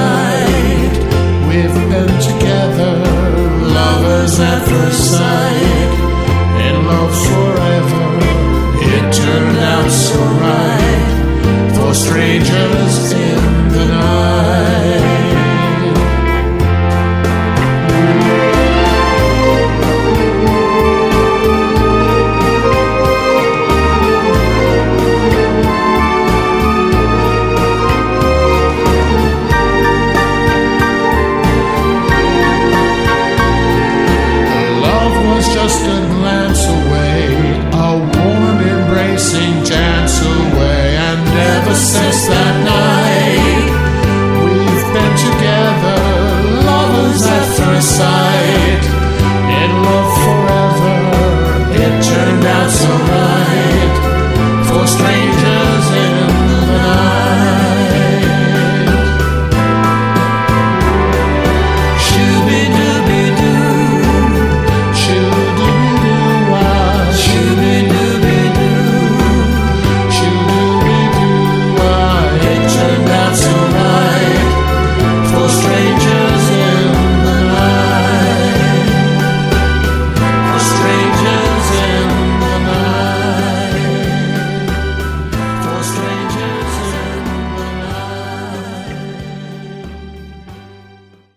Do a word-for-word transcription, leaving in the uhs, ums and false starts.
night. We've been together, lovers at first sight. In love forever, it turned out so right. For strangers in the night. Just a glance away, a warm embracing chance away. And ever since that night, we've been together, lovers at first sight.